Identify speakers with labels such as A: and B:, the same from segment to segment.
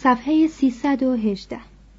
A: صفحه 318.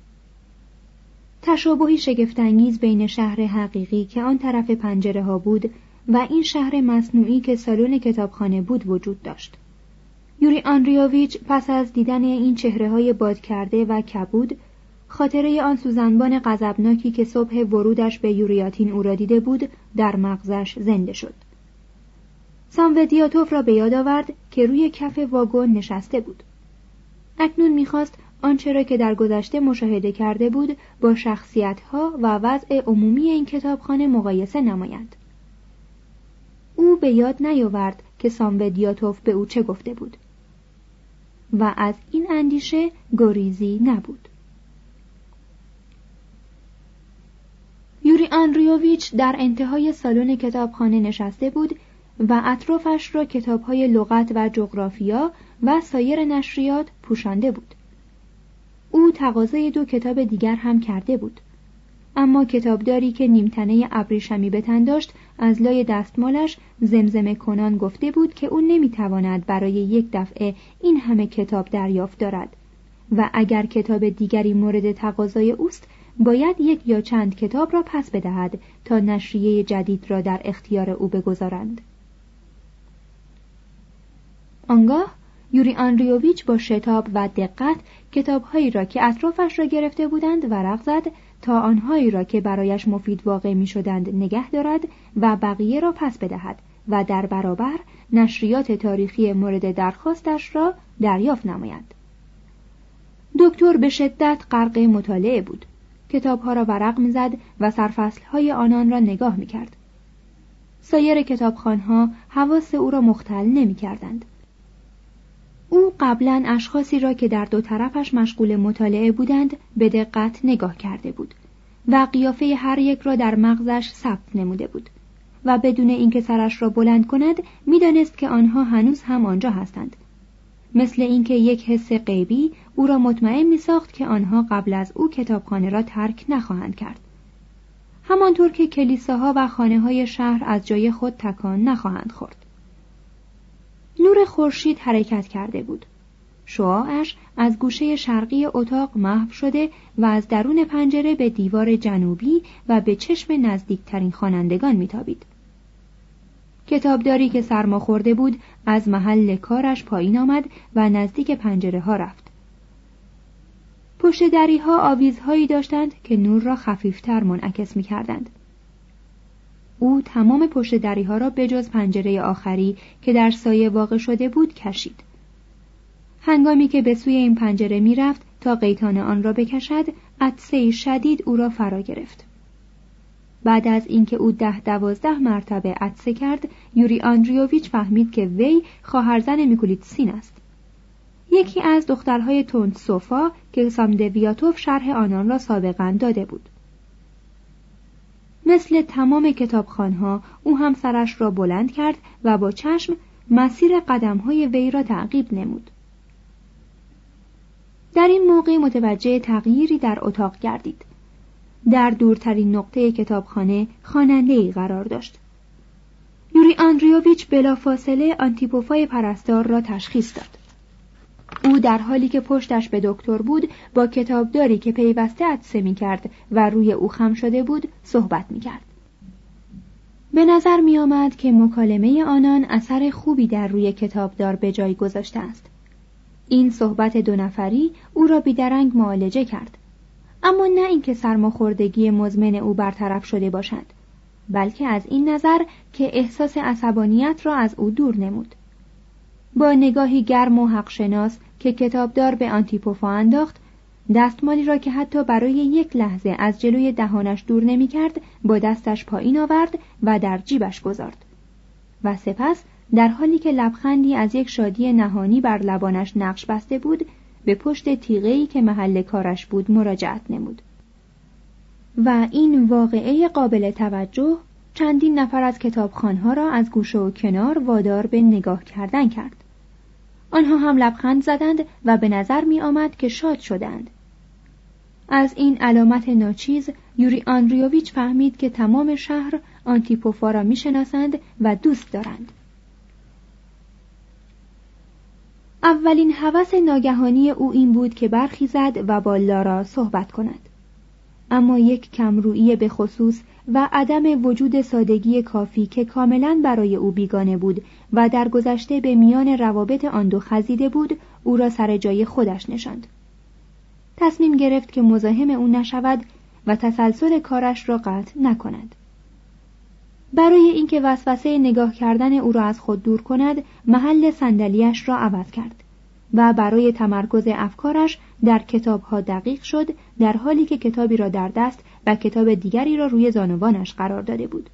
A: تشابهی شگفت‌انگیز بین شهر حقیقی که آن طرف پنجره ها بود و این شهر مصنوعی که سالن کتابخانه بود وجود داشت. یوری آندریوویچ پس از دیدن این چهره‌های باد کرده و کبود، خاطره آن سوزنبان غضبناکی که صبح ورودش به یوریاتین او را دیده بود در مغزش زنده شد. سامودیاتوف را به یاد آورد که روی کف واگن نشسته بود. اکنون می‌خواست آنچه را که در گذشته مشاهده کرده بود با شخصیت‌ها و وضع عمومی این کتابخانه مقایسه نماید. او به یاد نیاورد که سامودیاتوف به او چه گفته بود و از این اندیشه گریزی نبود. یوری آندریوویچ در انتهای سالن کتابخانه نشسته بود و اطرافش را کتاب‌های لغت و جغرافیا و سایر نشریات پوشانده بود. او تقاضای 2 کتاب دیگر هم کرده بود، اما کتابداری که نیمتنه ابریشمی به تن داشت از لای دستمالش زمزمه کنان گفته بود که او نمیتواند برای یک دفعه این همه کتاب دریافت دارد و اگر کتاب دیگری مورد تقاضای اوست باید 1 یا چند کتاب را پس بدهد تا نشریه جدید را در اختیار او بگذارند. آنگاه یوری آندریوویچ با شتاب و دقت کتاب‌هایی را که اطرافش را گرفته بودند ورق زد تا آنهایی را که برایش مفید واقع می‌شدند نگه دارد و بقیه را پس بدهد و در برابر نشریات تاریخی مورد درخواستش را دریافت نماید. دکتر به شدت غرق مطالعه بود. کتاب‌ها را ورق می‌زد و سرفصل‌های آنان را نگاه می‌کرد. سایر کتابخوان‌ها حواس او را مختل نمی‌کردند. او قبلاً اشخاصی را که در 2 طرفش مشغول مطالعه بودند به دقت نگاه کرده بود و قیافه هر یک را در مغزش ثبت نموده بود و بدون اینکه سرش را بلند کند می‌دانست که آنها هنوز هم آنجا هستند، مثل اینکه یک حس غیبی او را مطمئن می‌ساخت که آنها قبل از او کتابخانه را ترک نخواهند کرد، همانطور که کلیساها و خانه‌های شهر از جای خود تکان نخواهند خورد. نور خورشید حرکت کرده بود. شعاعش از گوشه شرقی اتاق محو شده و از درون پنجره به دیوار جنوبی و به چشم نزدیکترین خوانندگان میتابید. کتابداری که سرما خورده بود از محل کارش پایین آمد و نزدیک پنجره ها رفت. پشت دری ها آویزهایی داشتند که نور را خفیفتر منعکس میکردند. او تمام پشت دری ها را به جز پنجره آخری که در سایه واقع شده بود کشید. هنگامی که به سوی این پنجره می رفت تا قیتان آن را بکشد، عطسه شدید او را فرا گرفت. بعد از اینکه او 10-12 مرتبه عطسه کرد، یوری آندریوویچ فهمید که وی خواهرزن میکولیتسین است. یکی از دخترهای تند سوفا که سامودیاتوف شرح آنان را سابقاً داده بود. مثل تمام کتابخوان‌ها او هم سرش را بلند کرد و با چشم مسیر قدم‌های وی را تعقیب نمود. در این موقع متوجه تغییری در اتاق گردید. در دورترین نقطه کتابخانه خواننده‌ای قرار داشت. یوری آندریوویچ بلافاصله آنتیپوفای پرستار را تشخیص داد. او در حالی که پشتش به دکتر بود با کتابداری که پیوسته عطسه می‌کرد و روی او خم شده بود صحبت می‌کرد. به نظر می‌آمد که مکالمه آنان اثر خوبی در روی کتابدار به جای گذاشته است. این صحبت 2 نفری او را بیدرنگ معالجه کرد، اما نه اینکه سرماخوردگی مزمن او برطرف شده باشد، بلکه از این نظر که احساس عصبانیت را از او دور نمود. با نگاهی گرم و حقشناس که کتابدار به آنتیپوفا انداخت، دستمالی را که حتی برای 1 لحظه از جلوی دهانش دور نمی کرد با دستش پایین آورد و در جیبش گذارد و سپس در حالی که لبخندی از یک شادی نهانی بر لبانش نقش بسته بود به پشت تیغه‌ای که محل کارش بود مراجعت نمود. و این واقعه قابل توجه چندین نفر از کتابخوان‌ها را از گوشه و کنار وادار به نگاه کردن کرد. آنها هم لبخند زدند و به نظر می آمد که شاد شدند. از این علامت ناچیز یوری آندریوویچ فهمید که تمام شهر آنتیپوفا را می شناسند و دوست دارند. اولین هوس ناگهانی او این بود که برخیزد و با لارا صحبت کند. اما یک کمرویی به خصوص و عدم وجود سادگی کافی که کاملاً برای او بیگانه بود و در گذشته به میان روابط آن دو خزیده بود، او را سر جای خودش نشاند. تصمیم گرفت که مزاحم او نشود و تسلسل کارش را قطع نکند. برای اینکه وسوسه نگاه کردن او را از خود دور کند، محل صندلی‌اش را عوض کرد و برای تمرکز افکارش در کتاب‌ها دقیق شد، در حالی که کتابی را در دست و کتاب دیگری را روی زانوانش قرار داده بود.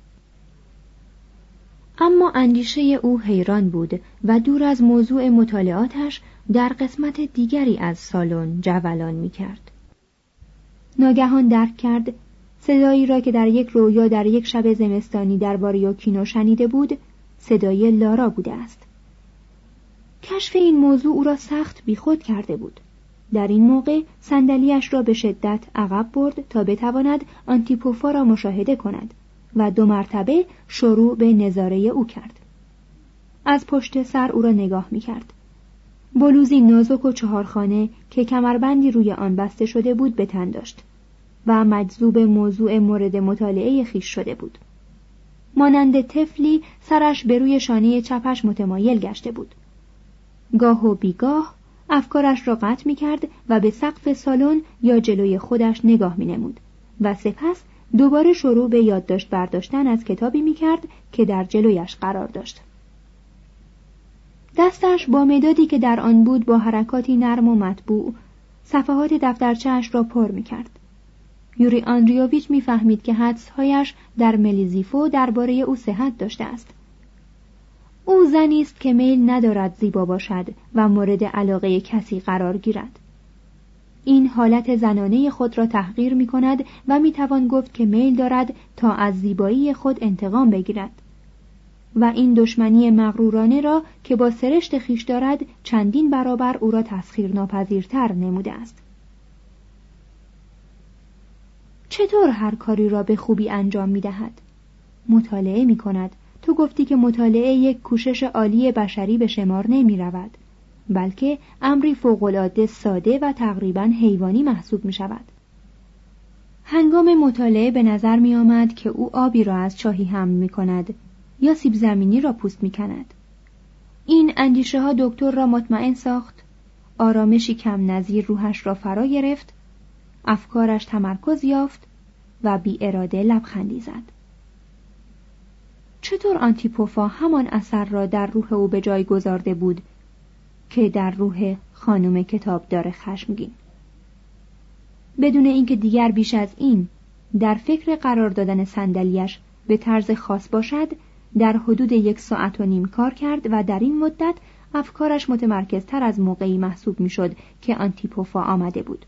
A: اما اندیشه او حیران بود و دور از موضوع مطالعاتش در قسمت دیگری از سالن جولان می‌کرد. ناگهان درک کرد صدایی را که در یک رویا در یک شب زمستانی درباره یوکینو شنیده بود، صدای لارا بوده است. کشف این موضوع او را سخت بیخود کرده بود. در این موقع صندلی‌اش را به شدت عقب برد تا بتواند آنتیپوفا را مشاهده کند و 2 مرتبه شروع به نظاره او کرد. از پشت سر او را نگاه می‌کرد. بلوزی نازک و 4 خانه که کمربندی روی آن بسته شده بود به تن داشت و مجذوب موضوع مورد مطالعه خویش شده بود. مانند طفلی سرش به روی شانه چپش متمایل گشته بود. گاه و بیگاه افکارش را قطع می‌کرد و به سقف سالن یا جلوی خودش نگاه می‌نمود و سپس دوباره شروع به یادداشت برداشتن از کتابی می‌کرد که در جلویش قرار داشت. دستش با مدادی که در آن بود با حرکاتی نرم و مطبوع صفحات دفترچه‌اش را پر می‌کرد. یوری آندریوویچ می‌فهمید که حدس‌هایش در ملیزیفو درباره او صحت داشته است. او زنی است که میل ندارد زیبا باشد و مورد علاقه کسی قرار گیرد. این حالت زنانه خود را تحقیر می‌کند و می‌توان گفت که میل دارد تا از زیبایی خود انتقام بگیرد. و این دشمنی مغرورانه را که با سرشت خویش دارد چندین برابر او را تسخیرناپذیرتر نموده است. چطور هر کاری را به خوبی انجام می‌دهد؟ مطالعه می‌کند. تو گفتی که مطالعه یک کوشش عالی بشری به شمار نمی‌رود، بلکه امری فوق‌العاده ساده و تقریباً حیوانی محسوب می‌شود. هنگام مطالعه به نظر می‌آمد که او آبی را از چاهی حمل می‌کند یا سیب زمینی را پوست می‌کند. این اندیشه‌ها دکتر را مطمئن ساخت، آرامشی کم نظیر روحش را فرا گرفت، افکارش تمرکز یافت و بی اراده لبخندی زد. چطور آنتیپوفا همان اثر را در روح او به جای گذارده بود که در روح خانم کتابدار خشمگین؟ بدون اینکه دیگر بیش از این در فکر قرار دادن صندلی‌اش به طرز خاص باشد، در حدود 1.5 ساعت کار کرد و در این مدت افکارش متمرکزتر از موقعی محسوب می‌شد که آنتیپوفا آمده بود.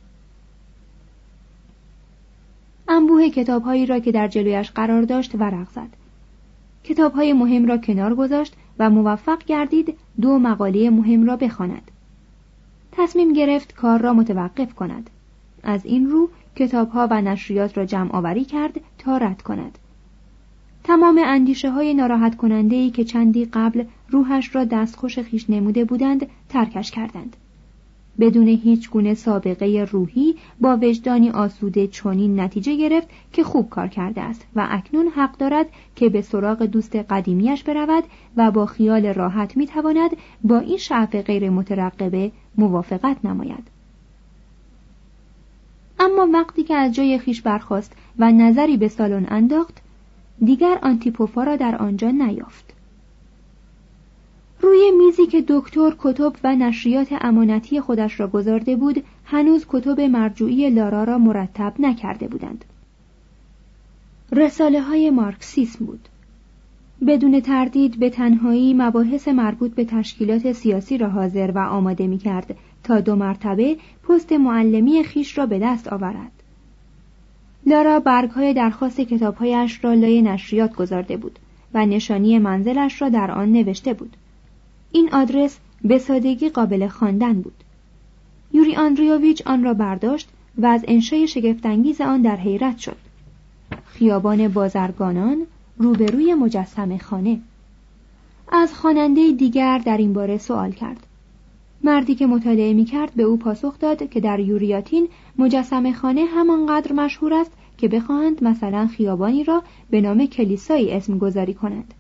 A: انبوه کتاب‌هایی را که در جلویش قرار داشت ورق زد. کتاب‌های مهم را کنار گذاشت و موفق گردید 2 مقاله مهم را بخواند. تصمیم گرفت کار را متوقف کند. از این رو کتاب‌ها و نشریات را جمع آوری کرد تا رد کند. تمام اندیشه‌های ناراحت کننده‌ای که چندی قبل روحش را دستخوش خویش نموده بودند ترکش کردند. بدون هیچ گونه سابقه روحی با وجدانی آسوده چنین نتیجه گرفت که خوب کار کرده است و اکنون حق دارد که به سراغ دوست قدیمیش برود و با خیال راحت میتواند با این شعف غیر مترقبه موافقت نماید. اما وقتی که از جای خویش برخاست و نظری به سالن انداخت، دیگر آنتیپوفا را در آنجا نیافت. روی میزی که دکتر کتب و نشریات امانتی خودش را گذارده بود، هنوز کتب مرجوعی لارا را مرتب نکرده بودند. رساله‌های مارکسیسم بود. بدون تردید به تنهایی مباحث مربوط به تشکیلات سیاسی را حاضر و آماده می‌کرد تا 2 مرتبه پست معلمی خویش را به دست آورد. لارا برگ‌های درخواست کتاب‌هایش را لای نشریات گذارده بود و نشانی منزلش را در آن نوشته بود. این آدرس به سادگی قابل خواندن بود. یوری آندریوویچ آن را برداشت و از انشای شگفت‌انگیز آن در حیرت شد. خیابان بازرگانان روبروی مجسمه خانه. از خواننده دیگر در این باره سوال کرد. مردی که مطالعه می‌کرد به او پاسخ داد که در یوریاتین مجسمه خانه همانقدر مشهور است که بخواهند مثلا خیابانی را به نام کلیسایی اسم گذاری کنند.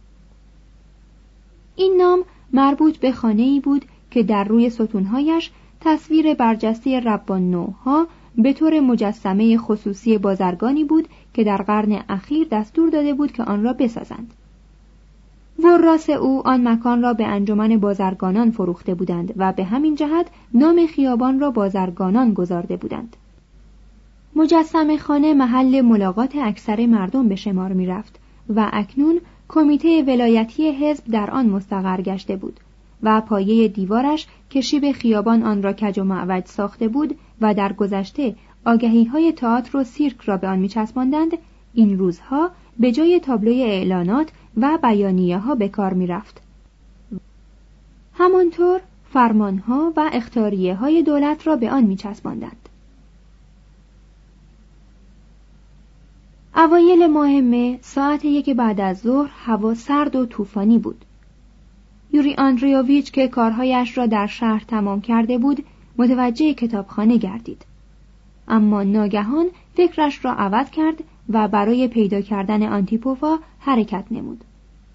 A: این نام مربوط به خانه‌ای بود که در روی ستونهایش تصویر برجسته ربان‌نوها به طور مجسمه خصوصی بازرگانی بود که در قرن اخیر دستور داده بود که آن را بسازند. وراث او آن مکان را به انجمن بازرگانان فروخته بودند و به همین جهت نام خیابان را بازرگانان گذارده بودند. مجسمه خانه محل ملاقات اکثر مردم به شمار می رفت و اکنون کمیته ولایتی حزب در آن مستقر گشته بود و پایه دیوارش که شیب خیابان آن را کج و معوج ساخته بود و در گذشته آگهی‌های تئاتر و سیرک را به آن می‌چسباندند، این روزها به جای تابلوی اعلانات و بیانیه‌ها به کار می‌رفت. همانطور فرمانها و اخطاریه‌های دولت را به آن می‌چسباندند. اوایل ماه مه ساعت 1 بعد از ظهر هوا سرد و طوفانی بود. یوری آندریوویچ که کارهایش را در شهر تمام کرده بود متوجه کتابخانه گردید، اما ناگهان فکرش را عوض کرد و برای پیدا کردن آنتیپوفا حرکت نمود.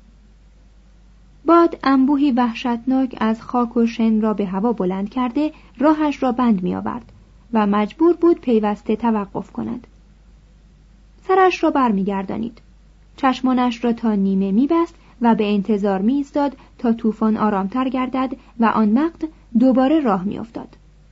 A: باد انبوهی وحشتناک از خاک و شن را به هوا بلند کرده راهش را بند می آورد و مجبور بود پیوسته توقف کند. سرش را بر می گردانید. چشمانش را تا نیمه می بست و به انتظار می ایستاد تا طوفان آرامتر گردد و آن وقت دوباره راه می افتاد.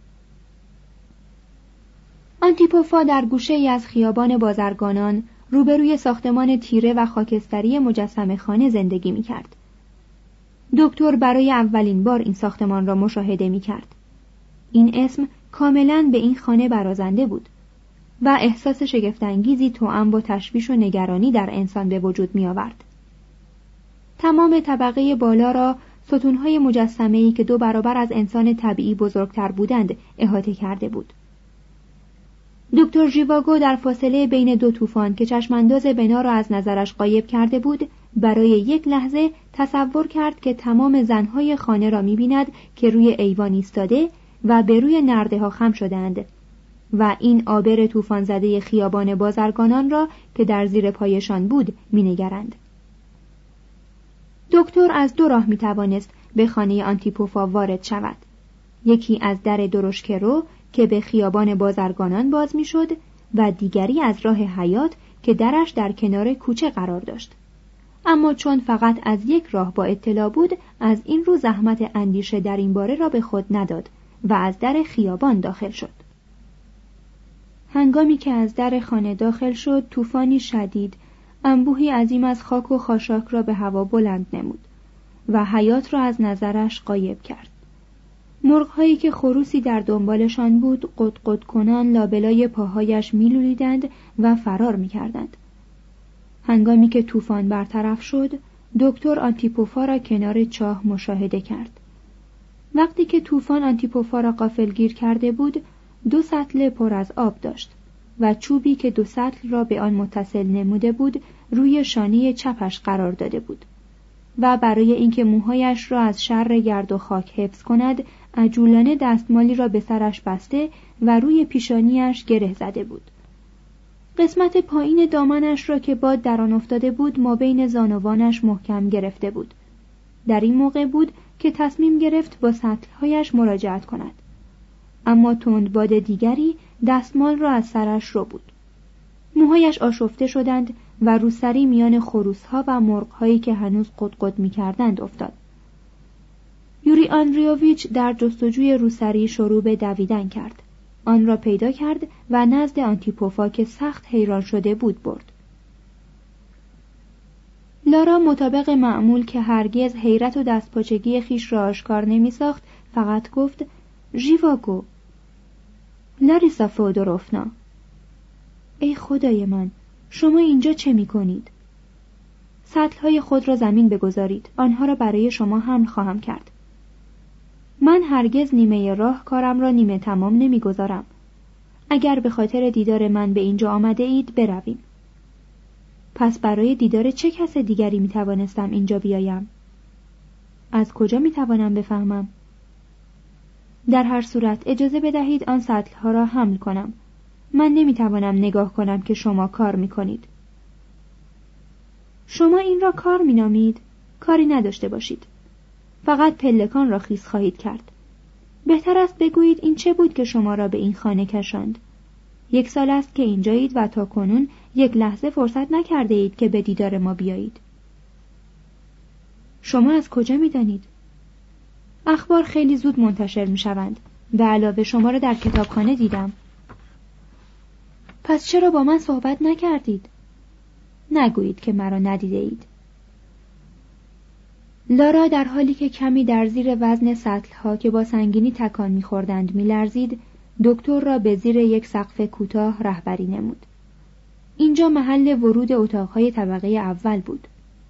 A: آنتیپوفا در گوشه ای از خیابان بازرگانان روبروی ساختمان تیره و خاکستری مجسمه خانه زندگی می کرد. دکتر برای اولین بار این ساختمان را مشاهده می کرد. این اسم کاملاً به این خانه برازنده بود و احساس شگفت‌انگیزی توأم با تشویش و نگرانی در انسان به وجود می آورد. تمام طبقه بالا را ستونهای مجسمه‌ای که 2 برابر از انسان طبیعی بزرگتر بودند احاطه کرده بود. دکتر ژیواگو در فاصله بین 2 طوفان که چشمانداز بنا را از نظرش غایب کرده بود، برای یک لحظه تصور کرد که تمام زنهای خانه را می‌بیند که روی ایوان ایستاده و به روی نرده‌ها خم شدند و این آبر طوفان زده خیابان بازرگانان را که در زیر پایشان بود می‌نگرند. دکتر از 2 راه می‌توانست به خانه آنتیپوفا وارد شود. یکی از در درشکه‌رو که به خیابان بازرگانان باز می‌شد و دیگری از راه حیاط که درش در کنار کوچه قرار داشت. اما چون فقط از یک راه با اطلاع بود، از این رو زحمت اندیشه در این باره را به خود نداد و از در خیابان داخل شد. هنگامی که از در خانه داخل شد، طوفانی شدید انبوهی عظیم از خاک و خاشاک را به هوا بلند نمود و حیاط را از نظرش غایب کرد. مرغ‌هایی که خروسی در دنبالشان بود قدقد کنان لابلای پاهایش می‌لولیدند و فرار می‌کردند. هنگامی که طوفان برطرف شد، دکتر آنتیپوفا را کنار چاه مشاهده کرد. وقتی که طوفان آنتیپوفا را غافلگیر کرده بود، 2 سطل پر از آب داشت و چوبی که 2 سطل را به آن متصل نموده بود روی شانه چپش قرار داده بود و برای اینکه موهایش را از شر گرد و خاک حفظ کند، عجولانه دستمالی را به سرش بسته و روی پیشانیش گره زده بود. قسمت پایین دامنش را که باد در آن افتاده بود مابین زانوانش محکم گرفته بود. در این موقع بود که تصمیم گرفت با سطلهایش مراجعت کند. اما تندباد دیگری دستمال را از سرش رو بود. موهایش آشفته شدند و روسری میان خروس‌ها و مرغ‌هایی که هنوز قدقد می‌کردند افتاد. یوری آندریوویچ در جستجوی روسری شروع به دویدن کرد. آن را پیدا کرد و نزد آنتیپوفا که سخت حیران شده بود برد. لارا مطابق معمول که هرگز حیرت و دستپاچگی خیش را آشکار نمی‌ساخت، فقط گفت ژیواگو. لاریسا فئودوروفنا. ای خدای من، شما اینجا چه می‌کنید؟ سطل‌های خود را زمین بگذارید، آنها را برای شما حمل خواهم کرد. من هرگز نیمه راه کارم را نیمه تمام نمی‌گذارم. اگر به خاطر دیدار من به اینجا آمده اید برویم. پس برای دیدار چه کس دیگری می‌توانستم اینجا بیایم؟ از کجا می‌توانم بفهمم؟ در هر صورت اجازه بدهید آن سطل‌ها را حمل کنم. من نمیتوانم نگاه کنم که شما کار میکنید. شما این را کار مینامید؟ کاری نداشته باشید. فقط پلکان را خیس خواهید کرد. بهتر است بگویید این چه بود که شما را به این خانه کشاند. 1 سال است که اینجایید و تا کنون 1 لحظه فرصت نکرده اید که به دیدار ما بیایید. شما از کجا میدانید؟ اخبار خیلی زود منتشر میشوند. به علاوه شما را در کتابخانه دیدم. پس چرا با من صحبت نکردید؟ نگویید که مرا ندیده اید. لارا در حالی که کمی در زیر وزن سطل‌ها که با سنگینی تکان می‌خوردند می‌لرزید، دکتر را به زیر یک سقف کوتاه رهبری نمود. اینجا محل ورود اتاق‌های طبقه اول بود.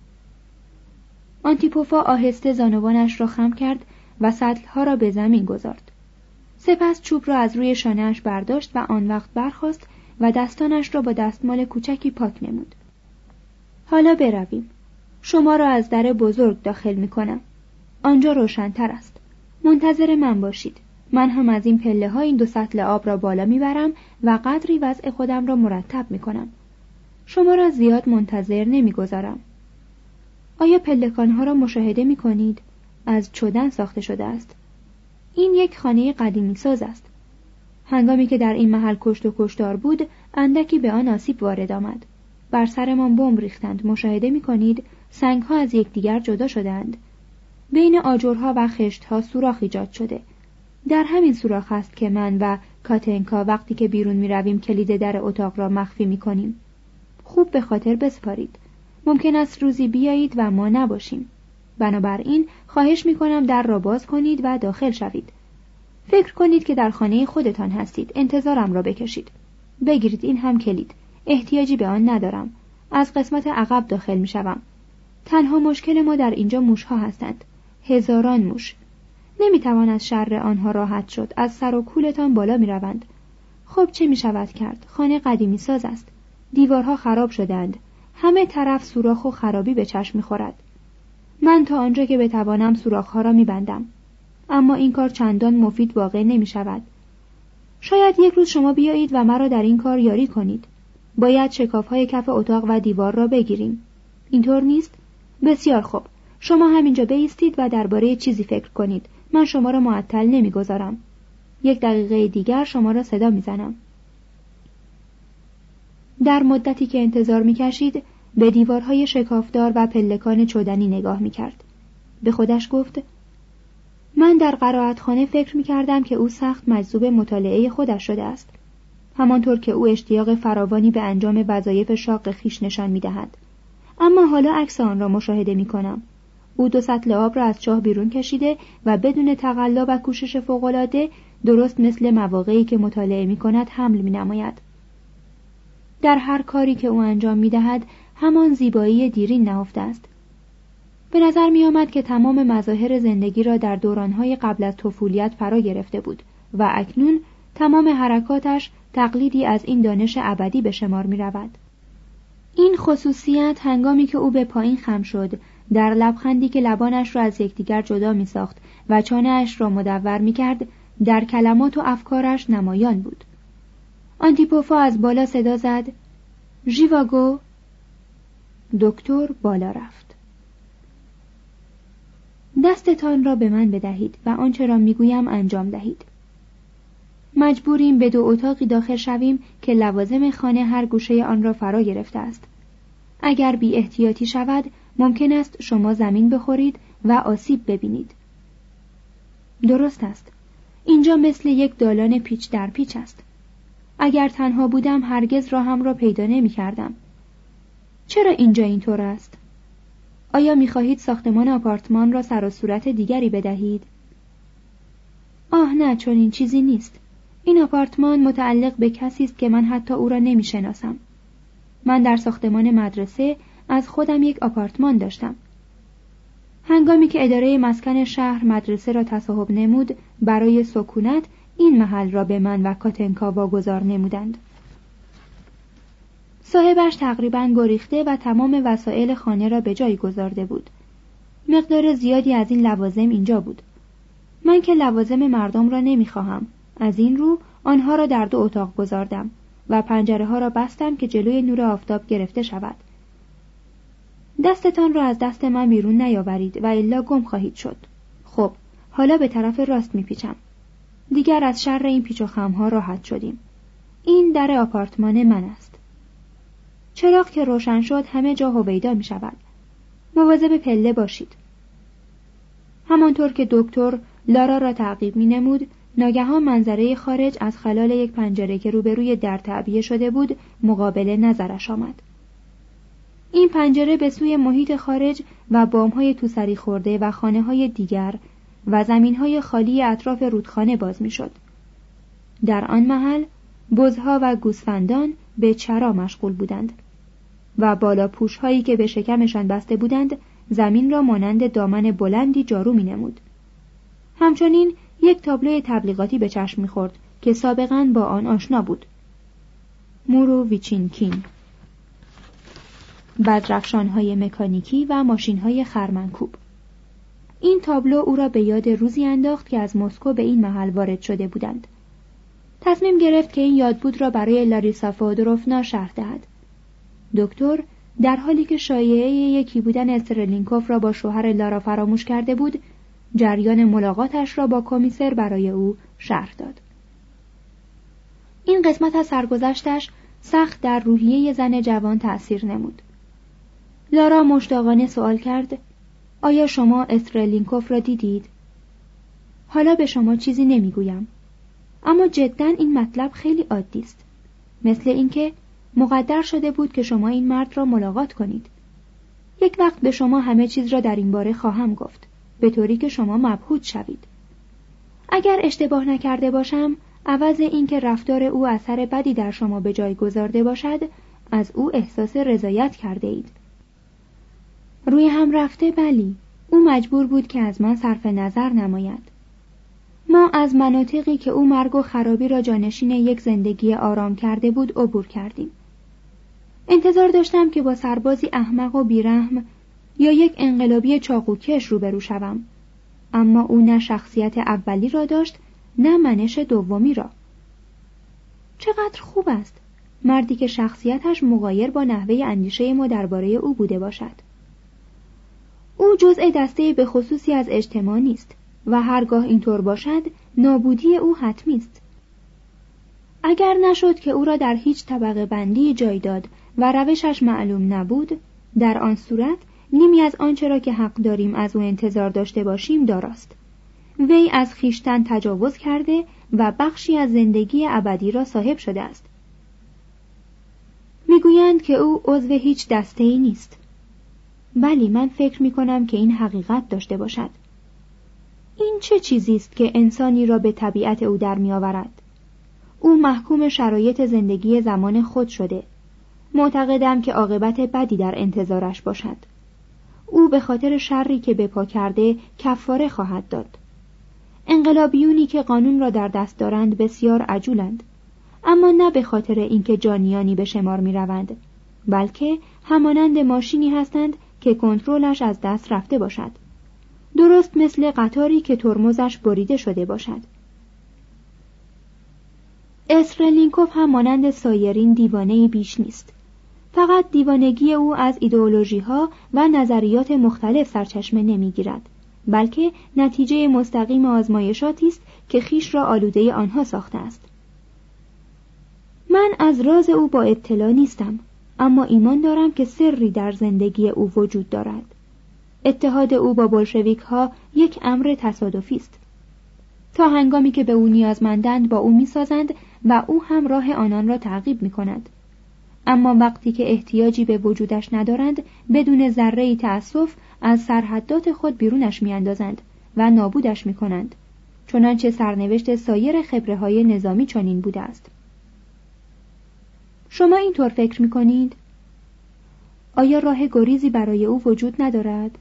A: آنتیپوفا آهسته زانوانش را خم کرد و سطل‌ها را به زمین گذارد. سپس چوب را از روی شانه‌اش برداشت و آن وقت برخاست و دستانش را با دستمال کوچکی پاک نمود. حالا برویم. شما را از در بزرگ داخل می‌کنم. آنجا روشن‌تر است. منتظر من باشید. من هم از این پله‌ها این 2 سطل آب را بالا می‌برم و قدری وضع خودم را مرتب می‌کنم. شما را زیاد منتظر نمی‌گذارم. آیا پلکان‌ها را مشاهده می‌کنید؟ از چدن ساخته شده است. این یک خانه قدیمی ساز است. هنگامی که در این محل کشت و کشتار بود، اندکی به آن آسیب وارد آمد. بر سرمان بمب ریختند. مشاهده می‌کنید سنگ‌ها از یکدیگر جدا شده‌اند. بین آجرها و خشت‌ها سوراخ ایجاد شده. در همین سوراخ است که من و کاتنکا وقتی که بیرون می‌رویم کلید در اتاق را مخفی می‌کنیم. خوب به خاطر بسپارید. ممکن است روزی بیایید و ما نباشیم. بنابراین خواهش می‌کنم در را باز کنید و داخل شوید. فکر کنید که در خانه خودتان هستید. انتظارم را بکشید. بگیرید این هم کلید. احتیاجی به آن ندارم. از قسمت عقب داخل می‌شوم. تنها مشکل ما در اینجا موش‌ها هستند. هزاران موش. نمی‌توان از شر آنها راحت شد. از سر و کولتان بالا می‌روند. خب چه می‌شود کرد؟ خانه قدیمی ساز است. دیوارها خراب شدند. همه طرف سوراخ و خرابی به چشم می‌خورد. من تا آنجا که بتوانم سوراخ‌ها را می‌بندم. اما این کار چندان مفید واقع نمی‌شود. شاید یک روز شما بیایید و مرا در این کار یاری کنید. باید شکاف‌های کف اتاق و دیوار را بگیریم. اینطور نیست؟ بسیار خوب. شما همینجا بایستید و درباره چیزی فکر کنید. من شما را معطل نمی‌گذارم. 1 دقیقه دیگر شما را صدا می‌زنم. در مدتی که انتظار می‌کشید، به دیوارهای شکافدار و پلکان چدنی نگاه می‌کرد. به خودش گفت: من در قرائتخانه فکر می‌کردم که او سخت مجذوب مطالعه خودش شده است. همانطور که او اشتیاق فراوانی به انجام وظایف شاق خویش نشان می‌دهد. اما حالا عکس آن را مشاهده می‌کنم. او 2 سطل آب را از چاه بیرون کشیده و بدون تقلا و کوشش فوق‌العاده، درست مثل مواقعی که مطالعه می‌کند حمل می‌نماید. در هر کاری که او انجام می‌دهد همان زیبایی دیرین نهفته است. به نظر می‌آمد که تمام مظاهر زندگی را در دوران‌های قبل از طفولیت فرا گرفته بود و اکنون تمام حرکاتش تقلیدی از این دانش ابدی به شمار می‌رود. این خصوصیت هنگامی که او به پایین خم شد، در لبخندی که لبانش را از یکدیگر جدا می‌ساخت و چانه‌اش را مدور می‌کرد، در کلمات و افکارش نمایان بود. آنتیپوفا از بالا صدا زد: ژیواگو. دکتر بالا رفت. دستتان را به من بدهید و آنچه را میگویم انجام دهید. مجبوریم به 2 اتاقی داخل شویم که لوازم خانه هر گوشه آن را فرا گرفته است. اگر بی احتیاطی شود، ممکن است شما زمین بخورید و آسیب ببینید. درست است. اینجا مثل یک دالان پیچ در پیچ است. اگر تنها بودم هرگز راهم را پیدا نمی کردم. چرا اینجا اینطور است؟ آیا می خواهید ساختمان آپارتمان را سر و صورت دیگری بدهید؟ آه نه، چون این چیزی نیست. این آپارتمان متعلق به کسی است که من حتی او را نمی شناسم. من در ساختمان مدرسه از خودم یک آپارتمان داشتم. هنگامی که اداره مسکن شهر مدرسه را تصاحب نمود، برای سکونت این محل را به من و کاتنکا واگذار نمودند. صاحبش تقریباً گریخته و تمام وسایل خانه را به جای گذارده بود. مقدار زیادی از این لوازم اینجا بود. من که لوازم مردم را نمیخواهم. از این رو آنها را در 2 اتاق گذاردم و پنجره ها را بستم که جلوی نور آفتاب گرفته شود. دستتان را از دست من بیرون نیاورید و الا گم خواهید شد. خب، حالا به طرف راست میپیچم. دیگر از شر این پیچ و خم‌ها راحت شدیم. این در آپارتمان من است. چراغ که روشن شد همه جا هویدا می شود. مواظب پله باشید. همانطور که دکتر لارا را تعقیب می نمود، ناگهان منظره خارج از خلال یک پنجره که روبروی در تعبیه شده بود مقابل نظرش آمد. این پنجره به سوی محیط خارج و بام‌های توسری خورده و خانه‌های دیگر و زمین‌های خالی اطراف رودخانه باز می‌شد. در آن محل بزها و گوسفندان به چرا مشغول بودند و بالا پوش‌هایی که به شکمشان بسته بودند زمین را مانند دامن بلندی جارو می‌نمود. همچنین یک تابلوی تبلیغاتی به چشم می‌خورد که سابقاً با آن آشنا بود. مورو ویچینکین، بدرفشان‌های مکانیکی و ماشین‌های خرمنکوب. این تابلو او را به یاد روزی انداخت که از مسکو به این محل وارد شده بودند. تصمیم گرفت که این یادبود را برای لاریسا فئودوروفنا شرح دهد. دکتر در حالی که شایعه یکی بودن استرلینکوف را با شوهر لارا فراموش کرده بود، جریان ملاقاتش را با کمیسر برای او شرح داد. این قسمت از سرگذشتش سخت در روحیه زن جوان تأثیر نمود. لارا مشتاقانه سوال کرد: آیا شما استرلینکوف را دیدید؟ حالا به شما چیزی نمیگویم، اما جداً این مطلب خیلی عادی است. مثل اینکه مقدر شده بود که شما این مرد را ملاقات کنید. یک وقت به شما همه چیز را در این باره خواهم گفت، به طوری که شما مبهوت شوید. اگر اشتباه نکرده باشم، عوض اینکه رفتار او اثر بدی در شما به جای گذارده باشد، از او احساس رضایت کرده اید. روی هم رفته بلی، او مجبور بود که از من صرف نظر نماید. ما از مناطقی که او مرگ و خرابی را جانشین یک زندگی آرام کرده بود عبور کردیم. انتظار داشتم که با سربازی احمق و بیرحم یا یک انقلابی چاقوکش روبرو شوم، اما او نه شخصیت اولی را داشت نه منش دومی را. چقدر خوب است مردی که شخصیتش مغایر با نحوه اندیشه ما درباره او بوده باشد. او جزء دسته به خصوصی از اجتماع نیست و هرگاه اینطور باشد نابودی او حتمی است. اگر نشد که او را در هیچ طبقه بندی جای داد و روشش معلوم نبود، در آن صورت نیمی از آنچه را که حق داریم از او انتظار داشته باشیم داراست. وی از خویشتن تجاوز کرده و بخشی از زندگی ابدی را صاحب شده است. میگویند که او عضو هیچ دسته‌ای نیست. بلی، من فکر می‌کنم که این حقیقت داشته باشد. این چه چیزی است که انسانی را به طبیعت او در می‌آورد؟ او محکوم شرایط زندگی زمان خود شده. معتقدم که عاقبت بدی در انتظارش باشد. او به خاطر شری که به پا کرده کفاره خواهد داد. انقلابیونی که قانون را در دست دارند بسیار عجولند، اما نه به خاطر اینکه جانیانی به شمار می‌روند، بلکه همانند ماشینی هستند که کنترلش از دست رفته باشد، درست مثل قطاری که ترمزش بریده شده باشد. استرلینکوف هم مانند سایرین دیوانه‌ای بیش نیست. فقط دیوانگی او از ایدئولوژی‌ها و نظریات مختلف سرچشمه نمی‌گیرد، بلکه نتیجه مستقیم آزمایشاتی است که خویش را آلوده آنها ساخته است. من از راز او با اطلاع نیستم، اما ایمان دارم که سری در زندگی او وجود دارد. اتحاد او با بولشویک‌ها یک امر تصادفی است. تا هنگامی که به او نیازمندند با او می‌سازند و او هم راه آنان را تعقیب می‌کند. اما وقتی که احتیاجی به وجودش ندارند، بدون ذره‌ای تأسف از سرحدات خود بیرونش می‌اندازند و نابودش می‌کنند، چنانچه سرنوشت سایر خبره‌های نظامی چنین بوده است. شما اینطور فکر می‌کنید؟ آیا راه گریزی برای او وجود ندارد؟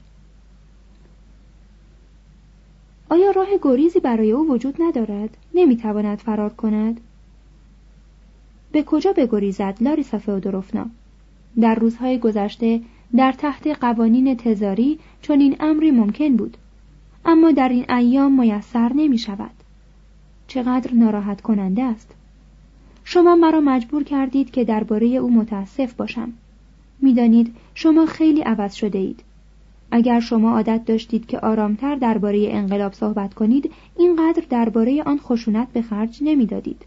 A: آیا راه گریزی برای او وجود ندارد؟ نمی‌تواند فرار کند؟ به کجا بگریزد لاریسا فئودوروفنا؟ در روزهای گذشته در تحت قوانین تزاری چنین امری ممکن بود، اما در این ایام میسر نمی شود. چقدر ناراحت کننده است. شما مرا مجبور کردید که درباره او متاسف باشم. می‌دانید شما خیلی عوض شده اید. اگر شما عادت داشتید که آرامتر درباره انقلاب صحبت کنید، اینقدر درباره آن خشونت به خرج نمی‌دادید.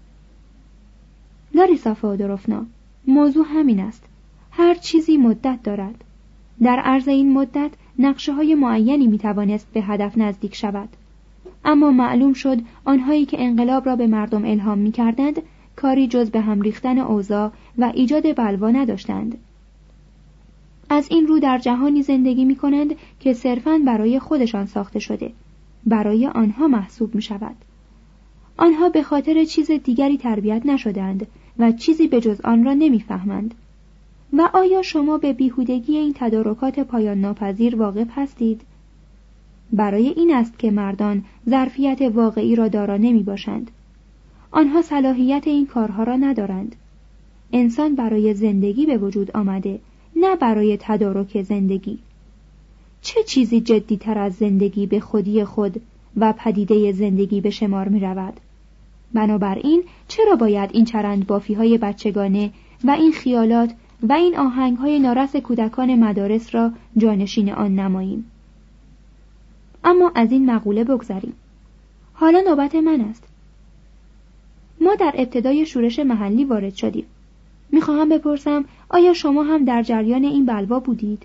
A: لاریسا فئودوروفنا، موضوع همین است. هر چیزی مدت دارد. در عرض این مدت نقشه‌های معینی می‌توانست به هدف نزدیک شود. اما معلوم شد آنهایی که انقلاب را به مردم الهام می‌کردند، کاری جز به هم ریختن اوضاع و ایجاد بلوا نداشتند. از این رو در جهانی زندگی می‌کنند که صرفاً برای خودشان ساخته شده، برای آنها محسوب می‌شود. آنها به خاطر چیز دیگری تربیت نشدند و چیزی به جز آن را نمی‌فهمند. و آیا شما به بیهودگی این تدارکات پایان ناپذیر واقف هستید؟ برای این است که مردان ظرفیت واقعی را دارا نمی‌باشند. آنها صلاحیت این کارها را ندارند. انسان برای زندگی به وجود آمده، نه برای تدارک زندگی. چه چیزی جدی‌تر از زندگی به خودی خود و پدیده زندگی به شمار می رود؟ بنابراین چرا باید این چرند بافی‌های بچگانه و این خیالات و این آهنگ‌های نارس کودکان مدارس را جانشین آن نماییم؟ اما از این مقوله بگذریم. حالا نوبت من است. ما در ابتدای شورش محلی وارد شدیم. میخواهم بپرسم آیا شما هم در جریان این بلوا بودید؟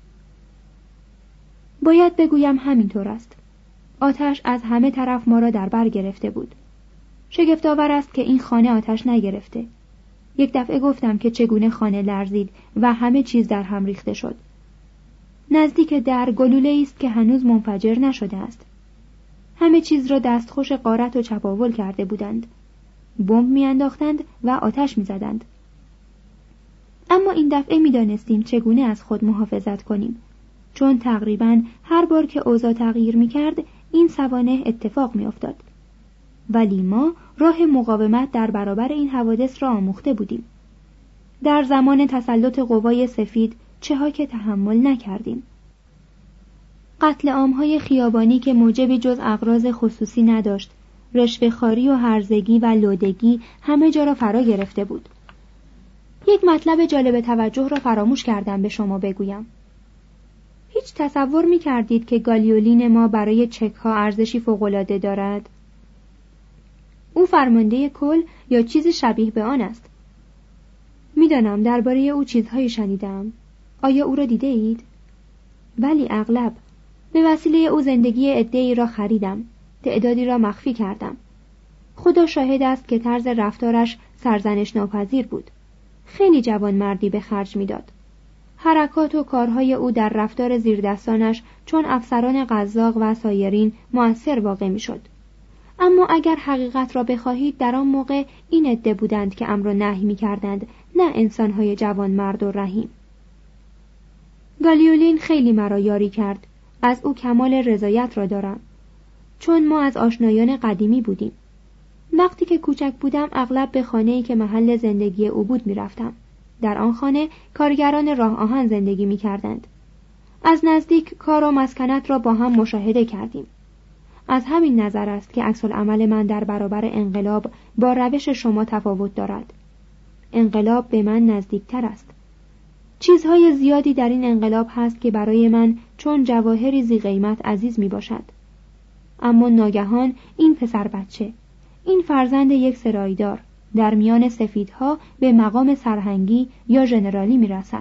A: باید بگویم همینطور است. آتش از همه طرف ما را در بر گرفته بود. شگفت‌آور است که این خانه آتش نگرفته. یک دفعه گفتم که چگونه خانه لرزید و همه چیز در هم ریخته شد. نزدیک در گلوله‌ای است که هنوز منفجر نشده است. همه چیز را دستخوش غارت و چپاول کرده بودند. بمب میانداختند و آتش میزدند. اما این دفعه میدانستیم چگونه از خود محافظت کنیم، چون تقریباً هر بار که اوضاع تغییر میکرد این سوانح اتفاق میافتاد. ولی ما راه مقاومت در برابر این حوادث را آموخته بودیم. در زمان تسلط قوای سفید چها که تحمل نکردیم. قتل عام‌های خیابانی که موجبی جز اغراض خصوصی نداشت، رشوه‌خواری و هرزگی و لودگی همه جا را فرا گرفته بود. یک مطلب جالب توجه را فراموش کردم به شما بگویم. هیچ تصور می کردید که گالیولین ما برای چک‌ها ارزشی فوق‌العاده دارد؟ او فرمانده کل یا چیز شبیه به آن است. میدانم درباره او چیزهایی شنیدم. آیا او را دیده اید؟ ولی اغلب به وسیله او زندگی عده‌ای را خریدم، تعدادی را مخفی کردم. خدا شاهد است که طرز رفتارش سرزنش ناپذیر بود. خیلی جوانمردی به خرج میداد. حرکات و کارهای او در رفتار زیردستانش چون افسران قزاق و سایرین مؤثر واقع میشد. اما اگر حقیقت را بخواهید در آن موقع این عده بودند که امر و نهی می‌کردند، نه انسان‌های جوانمرد و رحیم. گالیولین خیلی مرا یاری کرد. از او کمال رضایت را دارم. چون ما از آشنایان قدیمی بودیم. وقتی که کوچک بودم اغلب به خانه‌ای که محل زندگی او بود می‌رفتم. در آن خانه کارگران راه آهن زندگی می‌کردند. از نزدیک کار و مسکنت را با هم مشاهده کردیم. از همین نظر است که عکس‌العمل من در برابر انقلاب با روش شما تفاوت دارد. انقلاب به من نزدیکتر است. چیزهای زیادی در این انقلاب هست که برای من چون جواهری ذی قیمت عزیز می باشد. اما ناگهان این پسر بچه، این فرزند یک سرایدار در میان سفیدها به مقام سرهنگی یا ژنرالی می رسد.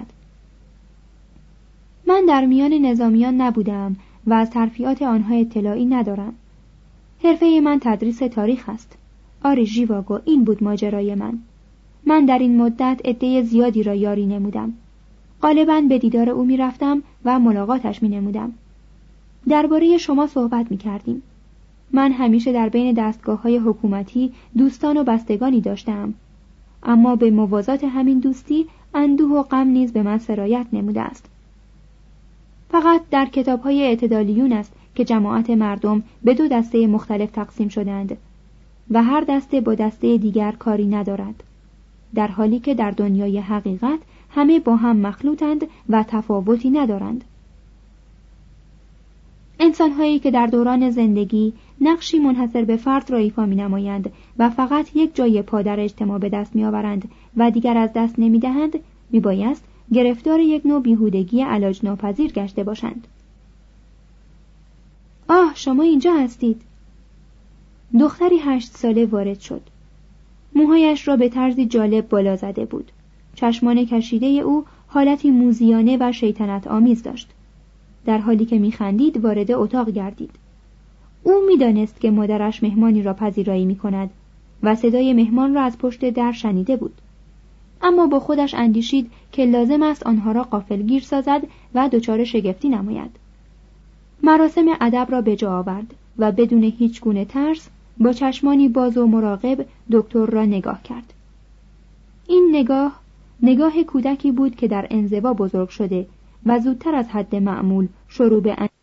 A: من در میان نظامیان نبودم و از ترفیعات آنها اطلاعی ندارم. حرفه من تدریس تاریخ است. آری ژیواگو، این بود ماجرای من. من در این مدت عده زیادی را یاری نمودم. غالباً به دیدار او می رفتم و ملاقاتش می نمودم. درباره شما صحبت می کردیم. من همیشه در بین دستگاه‌های حکومتی دوستان و بستگانی داشتم. اما به موازات همین دوستی اندوه و غم نیز به من سرایت نموده است. فقط در کتاب‌های اعتدالیون است که جماعت مردم به دو دسته مختلف تقسیم شدند و هر دسته با دسته دیگر کاری ندارد، در حالی که در دنیای حقیقت همه با هم مخلوطند و تفاوتی ندارند. انسان‌هایی که در دوران زندگی نقشی منحصر به فرد را ایفا می‌نمایند و فقط یک جای پا در اجتماع به دست می‌آورند و دیگر از دست نمی‌دهند، می‌بایست گرفتار یک نوع بیهودگی علاج ناپذیر گشته باشند. آه، شما اینجا هستید. دختری 8 ساله وارد شد. موهایش را به طرزی جالب بالا زده بود. چشمان کشیده او حالتی موذیانه و شیطنت آمیز داشت. در حالی که می‌خندید وارد اتاق گردید. او می‌دانست که مادرش مهمانی را پذیرایی می‌کند و صدای مهمان را از پشت در شنیده بود. اما با خودش اندیشید که لازم است آنها را غافلگیر سازد و دچار شگفتی نماید. مراسم ادب را به جا آورد و بدون هیچ گونه ترس با چشمانی باز و مراقب دکتر را نگاه کرد. این نگاه کودکی بود که در انزوا بزرگ شده و زودتر از حد معمول شروع به